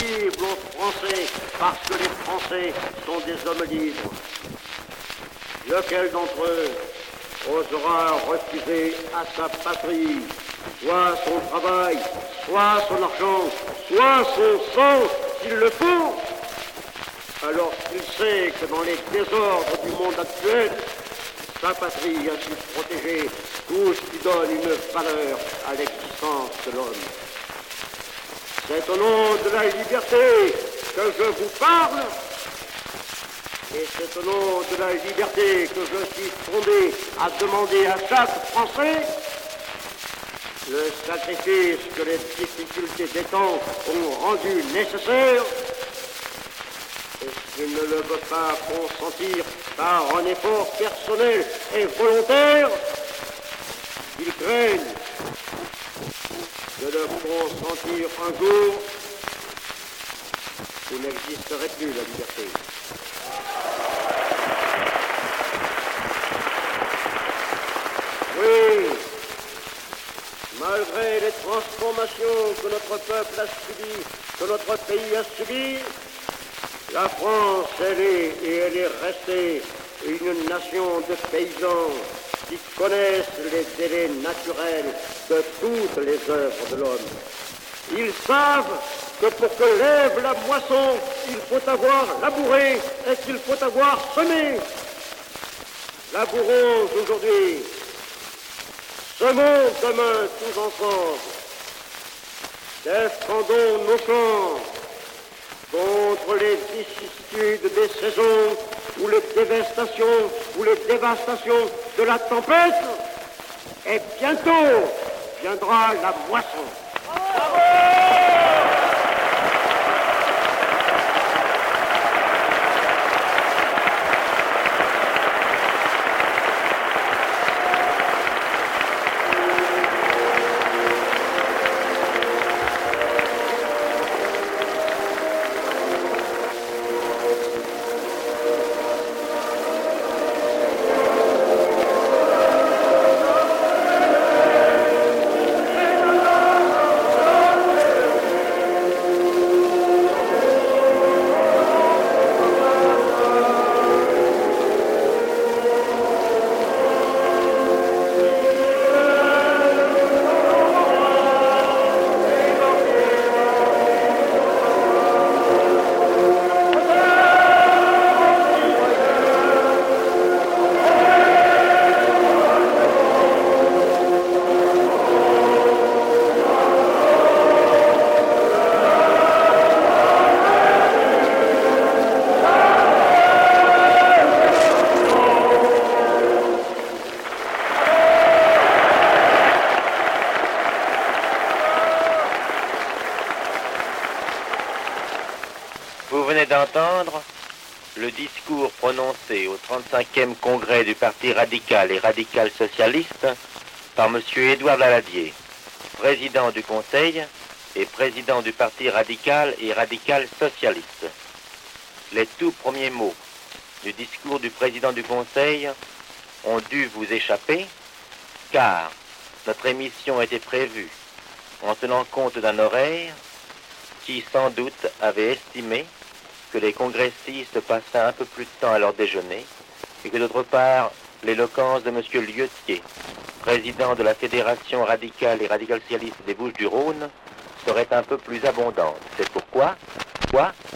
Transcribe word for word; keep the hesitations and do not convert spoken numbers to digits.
possible aux Français parce que les Français sont des hommes libres. Lequel d'entre eux osera refuser à sa patrie soit son travail, soit son argent, soit son sang, s'il le faut, alors qu'il sait que dans les désordres du monde actuel, sa patrie a su protéger tout ce qui donne une valeur à l'existence de l'homme. C'est au nom de la liberté que je vous parle, et c'est au nom de la liberté que je suis fondé à demander à chaque Français le sacrifice que les difficultés des temps ont rendu nécessaire, et s'il ne le veut pas consentir par un effort personnel et volontaire, il craigne de le consentir un jour où n'existerait plus la liberté. Oui, malgré les transformations que notre peuple a subies, que notre pays a subies, la France, elle est et elle est restée une nation de paysans qui connaissent les délais naturels de toutes les œuvres de l'homme. Ils savent que pour que lève la moisson, il faut avoir labouré et qu'il faut avoir semé. Labourons aujourd'hui, semons demain tous ensemble, défendons nos champs contre les vicissitudes des saisons ou les dévastations ou les dévastations de la tempête, et bientôt viendra la moisson. D'entendre le discours prononcé au trente-cinquième congrès du Parti radical et radical socialiste par M. Édouard Daladier, président du Conseil et président du Parti radical et radical socialiste. Les tout premiers mots du discours du président du Conseil ont dû vous échapper, car notre émission était prévue en tenant compte d'un horaire qui, sans doute, avait estimé que les congressistes passaient un peu plus de temps à leur déjeuner et que d'autre part, l'éloquence de M. Lieutequier, président de la Fédération radicale et radical socialiste des Bouches-du-Rhône, serait un peu plus abondante. C'est pourquoi, quoi,